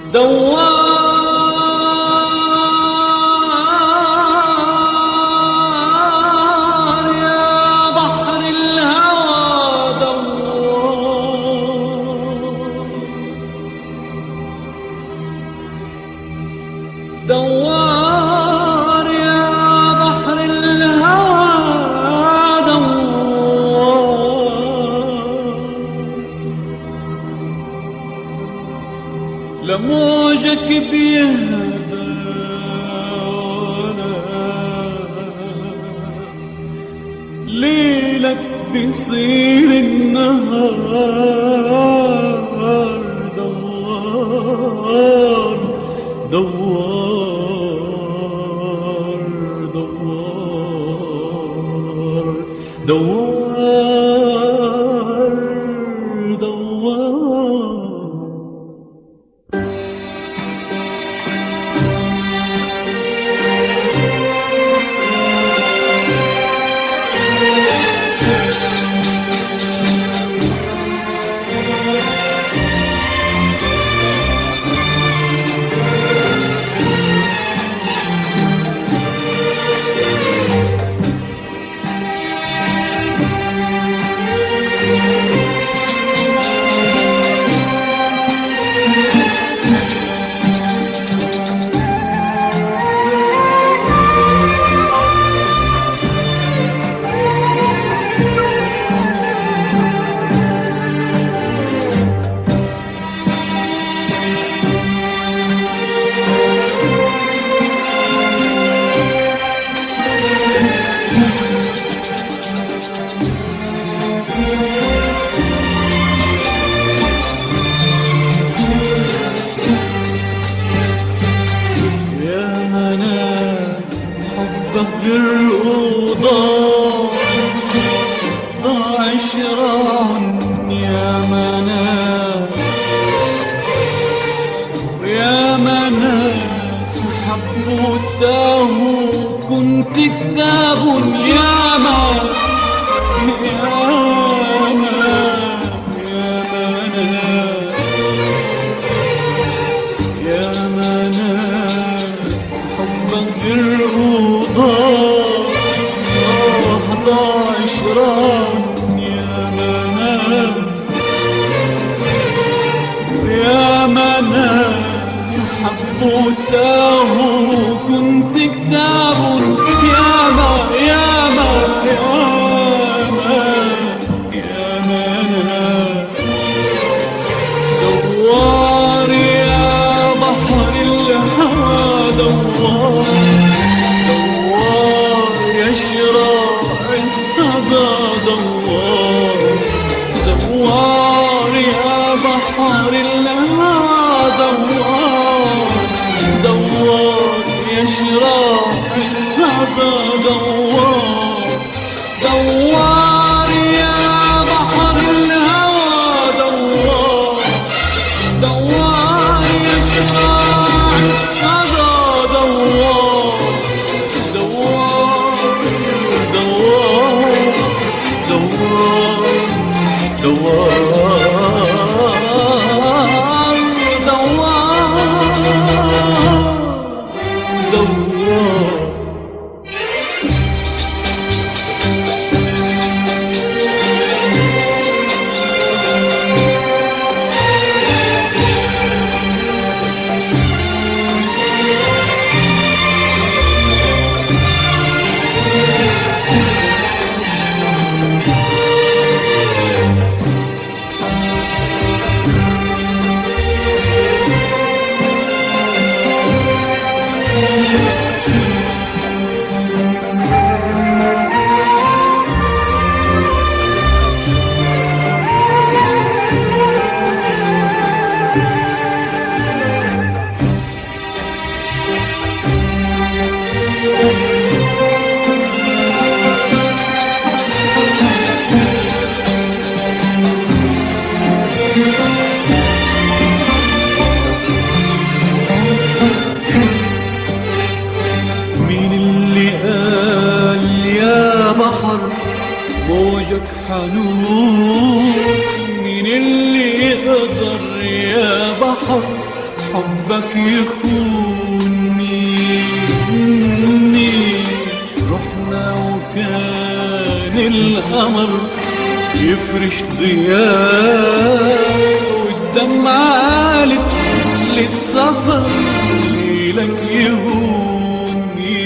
دوار يا بحر الهوى دوار يا بحر الهوى لموجك بيهدى ليلك بيصير النهار دوار دوار دوار دوار دوار بالرضا ضاع شرعا يا مناس يا مناس حبوا تاهوا كنت كتاب يا مناس يا مناس حبك الرضا ضاع شرعا يا مناس يا مناس حبوا تاهوا كنت كتاب يا ما يا ما يا مناس دوار يا بحر الهوى دوار يشرع الصدى دوار دوار يا بحر الهوى دوار يشرع الصدى دوار دوار يا بحر الهوى دوار يشرع الصدى دوار موجك حنون مين اللي يقدر يا بحر حبك يخوني. رحنا وكان القمر يفرش ضياء والدمعة قالت للسفر ليلك يهوني.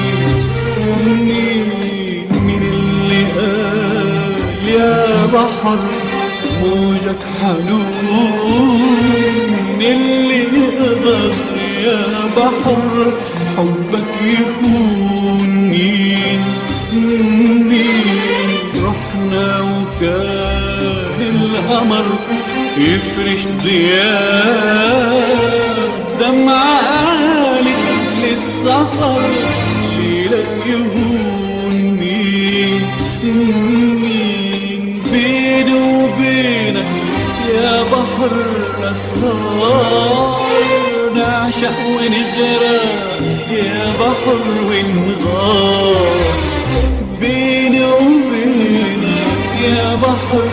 مين اللي قال يا بحر موجك حنون؟ مين اللي يقدر يا بحر حبك يخوني؟ رحنا وكان القمر يفرش ضياء دمعة قالت للسفر ليلك يهوني. بيني وبينك يا بحر أسرار نعشق ونغرق يا بحر ونغار. بيني وبينك يا بحر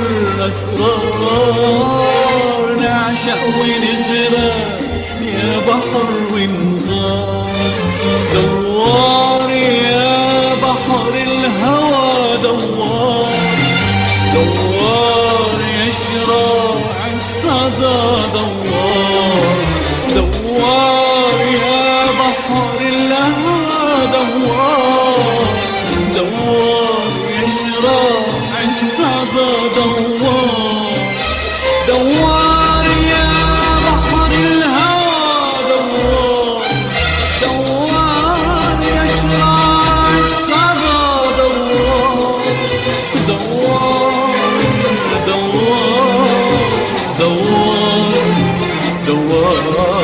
أسرار نعشق ونغرق يا بحر ونغار. دوار يا بحر الهوى دوار، دوار يا شراع الصدى دوار. دوار يا بحر الهوى دوار، دوار يا شراع الصدى دوار. دوار يا بحر الهوى دوار، دوار يا شراع الصدى دوار. دوار دوار دوار دوار